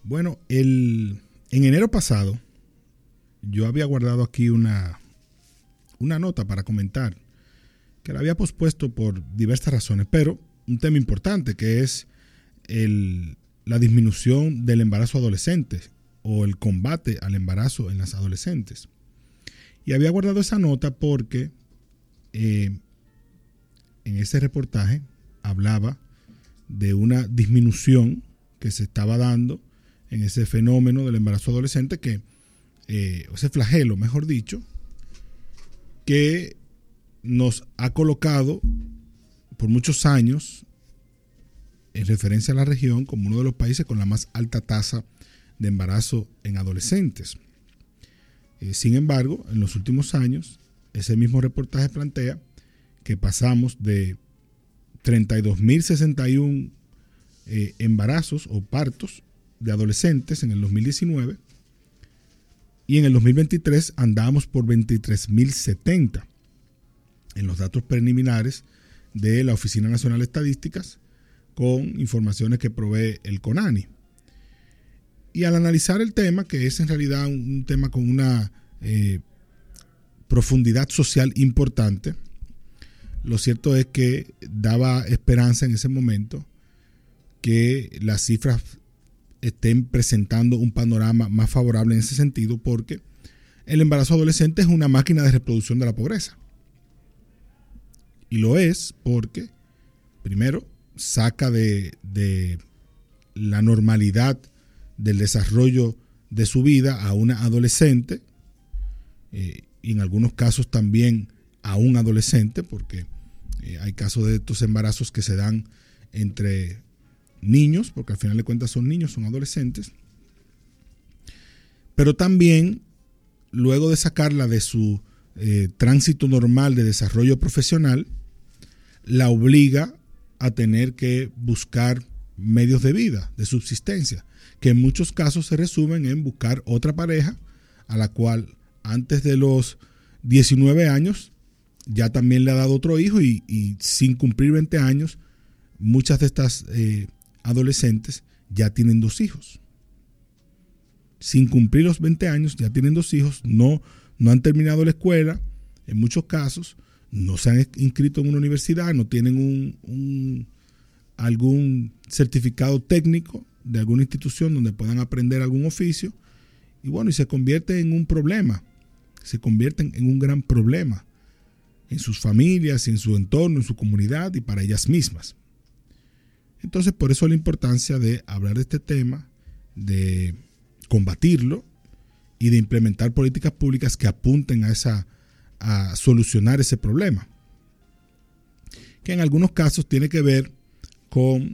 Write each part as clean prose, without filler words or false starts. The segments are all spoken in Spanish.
Bueno, en enero pasado yo había guardado aquí una nota para comentar que la había pospuesto por diversas razones, pero un tema importante que es la disminución del embarazo adolescente o el combate al embarazo en las adolescentes. Y había guardado esa nota porque en ese reportaje hablaba de una disminución que se estaba dando en ese fenómeno del embarazo adolescente, que ese flagelo, mejor dicho, que nos ha colocado por muchos años en referencia a la región como uno de los países con la más alta tasa de embarazo en adolescentes. Sin embargo, en los últimos años, ese mismo reportaje plantea que pasamos de 32.061 embarazos o partos de adolescentes en el 2019 y en el 2023 andábamos por 23.070 en los datos preliminares de la Oficina Nacional de Estadísticas con informaciones que provee el CONANI. Y al analizar el tema, que es en realidad un tema con una profundidad social importante, lo cierto es que daba esperanza en ese momento que las cifras estén presentando un panorama más favorable en ese sentido, porque el embarazo adolescente es una máquina de reproducción de la pobreza. Y lo es porque, primero, saca de la normalidad del desarrollo de su vida a una adolescente, y en algunos casos también a un adolescente, porque hay casos de estos embarazos que se dan entre niños, porque al final de cuentas son niños, son adolescentes, pero también luego de sacarla de su tránsito normal de desarrollo profesional, la obliga a tener que buscar medios de vida, de subsistencia, que en muchos casos se resumen en buscar otra pareja a la cual antes de los 19 años ya también le ha dado otro hijo y sin cumplir 20 años muchas de estas adolescentes ya tienen 2 hijos. Sin cumplir los 20 años ya tienen 2 hijos, no han terminado la escuela, en muchos casos no se han inscrito en una universidad, no tienen algún certificado técnico de alguna institución donde puedan aprender algún oficio, y se convierte en un problema, se convierten en un gran problema en sus familias, en su entorno, en su comunidad y para ellas mismas. Entonces, por eso la importancia de hablar de este tema, de combatirlo y de implementar políticas públicas que apunten a solucionar ese problema, que en algunos casos tiene que ver con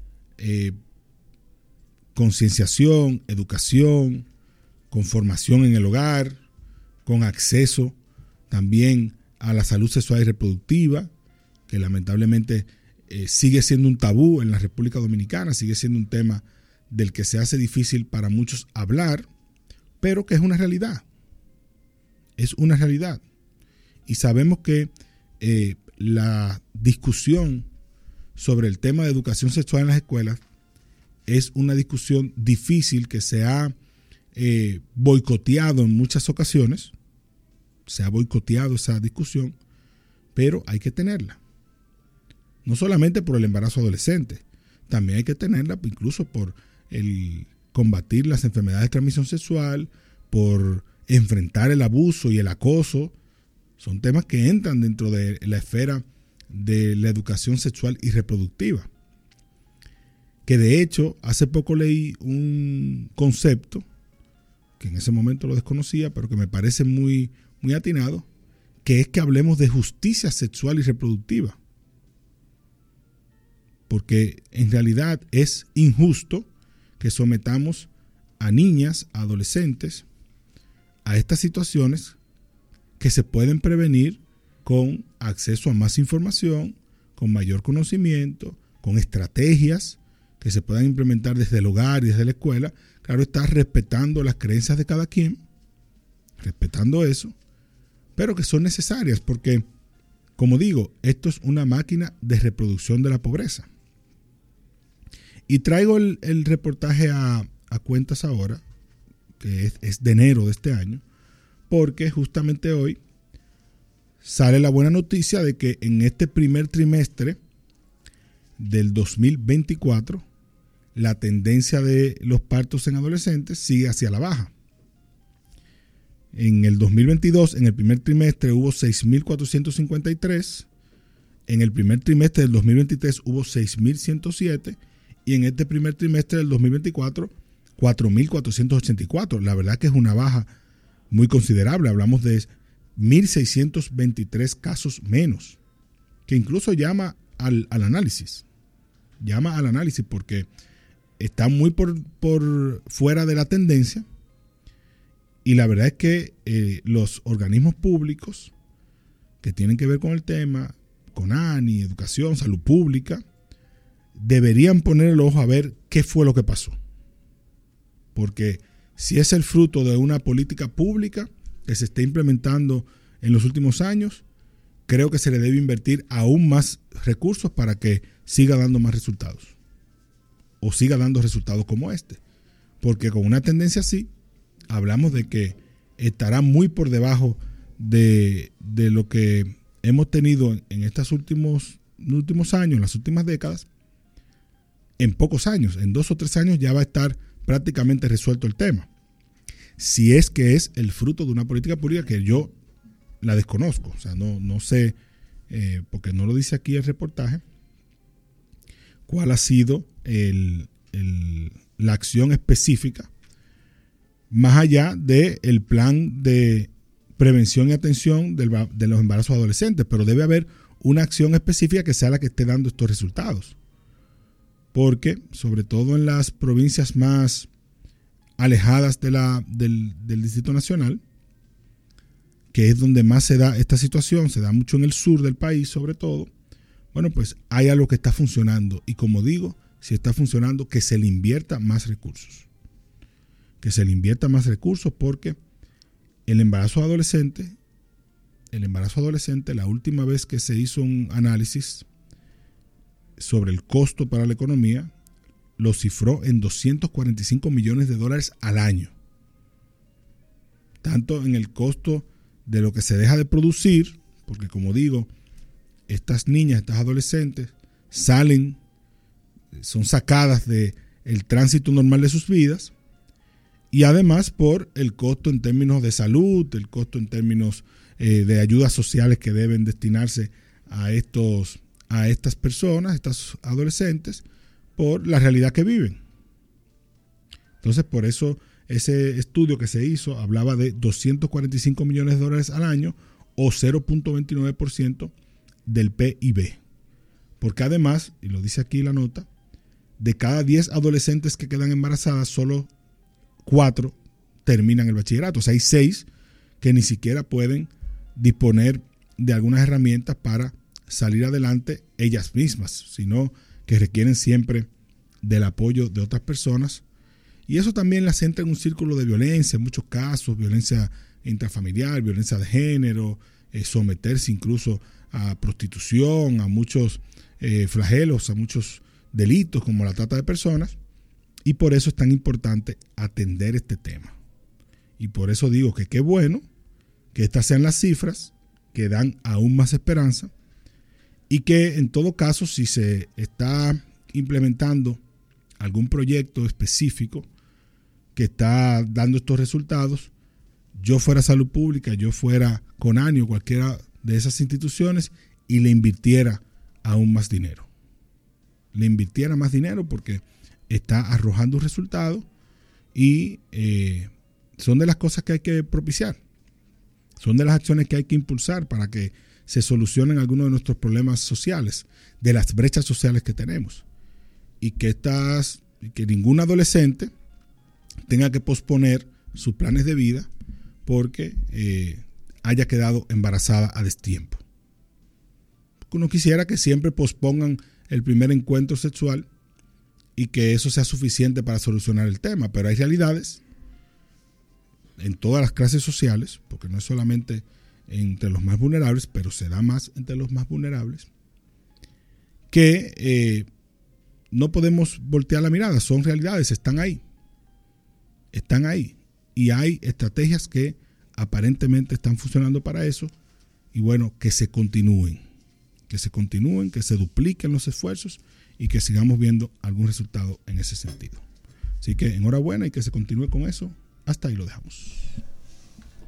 concienciación, educación, con formación en el hogar, con acceso también a la salud sexual y reproductiva, que lamentablemente sigue siendo un tabú en la República Dominicana, sigue siendo un tema del que se hace difícil para muchos hablar, pero que es una realidad. Es una realidad. Y sabemos que la discusión sobre el tema de educación sexual en las escuelas es una discusión difícil que se ha boicoteado en muchas ocasiones. Se ha boicoteado esa discusión, pero hay que tenerla. No solamente por el embarazo adolescente, también hay que tenerla incluso por el combatir las enfermedades de transmisión sexual, por enfrentar el abuso y el acoso. Son temas que entran dentro de la esfera de la educación sexual y reproductiva. Que de hecho, hace poco leí un concepto, que en ese momento lo desconocía, pero que me parece muy, muy atinado, que es que hablemos de justicia sexual y reproductiva. Porque en realidad es injusto que sometamos a niñas, a adolescentes, a estas situaciones que se pueden prevenir con acceso a más información, con mayor conocimiento, con estrategias que se puedan implementar desde el hogar y desde la escuela. Claro está, respetando las creencias de cada quien, respetando eso, pero que son necesarias porque, como digo, esto es una máquina de reproducción de la pobreza. Y traigo el reportaje a a cuentas ahora, que es de enero de este año, porque justamente hoy sale la buena noticia de que en este primer trimestre del 2024 la tendencia de los partos en adolescentes sigue hacia la baja. En el 2022, en el primer trimestre, hubo 6.453. En el primer trimestre del 2023 hubo 6.107. Y en este primer trimestre del 2024, 4.484. La verdad que es una baja muy considerable. Hablamos de 1.623 casos menos, que incluso llama al análisis. Llama al análisis porque está muy por fuera de la tendencia. Y la verdad es que los organismos públicos que tienen que ver con el tema, CONANI, educación, salud pública, deberían poner el ojo a ver qué fue lo que pasó. Porque si es el fruto de una política pública que se está implementando en los últimos años, creo que se le debe invertir aún más recursos para que siga dando más resultados. O siga dando resultados como este. Porque con una tendencia así, hablamos de que estará muy por debajo de lo que hemos tenido en estos últimos años, en las últimas décadas. En pocos años, en 2 o 3 años ya va a estar prácticamente resuelto el tema. Si es que es el fruto de una política pública que yo la desconozco, o sea, no sé, porque no lo dice aquí el reportaje, cuál ha sido la acción específica más allá del plan de prevención y atención de los embarazos adolescentes, pero debe haber una acción específica que sea la que esté dando estos resultados. Porque, sobre todo en las provincias más alejadas del Distrito Nacional, que es donde más se da esta situación, se da mucho en el sur del país sobre todo, bueno, pues hay algo que está funcionando. Y como digo, si está funcionando, que se le invierta más recursos. Que se le invierta más recursos porque el embarazo adolescente, la última vez que se hizo un análisis sobre el costo para la economía, lo cifró en $245 millones al año. Tanto en el costo de lo que se deja de producir, porque como digo, estas niñas, estas adolescentes, son sacadas del tránsito normal de sus vidas, y además por el costo en términos de salud, el costo en términos de ayudas sociales que deben destinarse a estas personas, estas adolescentes, por la realidad que viven. Entonces, por eso ese estudio que se hizo hablaba de $245 millones al año o 0.29% del PIB. Porque además, y lo dice aquí la nota, de cada 10 adolescentes que quedan embarazadas, solo 4 terminan el bachillerato. O sea, hay 6 que ni siquiera pueden disponer de algunas herramientas para salir adelante ellas mismas, sino que requieren siempre del apoyo de otras personas. Y eso también las entra en un círculo de violencia, en muchos casos, violencia intrafamiliar, violencia de género, someterse incluso a prostitución, a muchos flagelos, a muchos delitos como la trata de personas. Y por eso es tan importante atender este tema. Y por eso digo que qué bueno que estas sean las cifras que dan aún más esperanza y que en todo caso, si se está implementando algún proyecto específico que está dando estos resultados, yo fuera Salud Pública, yo fuera CONANI o cualquiera de esas instituciones y le invirtiera aún más dinero. Le invirtiera más dinero porque está arrojando resultados y son de las cosas que hay que propiciar. Son de las acciones que hay que impulsar para que se solucionen algunos de nuestros problemas sociales, de las brechas sociales que tenemos. Y que ningún adolescente tenga que posponer sus planes de vida porque haya quedado embarazada a destiempo. Uno quisiera que siempre pospongan el primer encuentro sexual y que eso sea suficiente para solucionar el tema, pero hay realidades en todas las clases sociales, porque no es solamente entre los más vulnerables, pero se da más entre los más vulnerables, que no podemos voltear la mirada, son realidades, están ahí. están ahí. Y hay estrategias que aparentemente están funcionando para eso. Y bueno, que se continúen, que se dupliquen los esfuerzos y que sigamos viendo algún resultado en ese sentido. Así que enhorabuena y que se continúe con eso. Hasta ahí lo dejamos.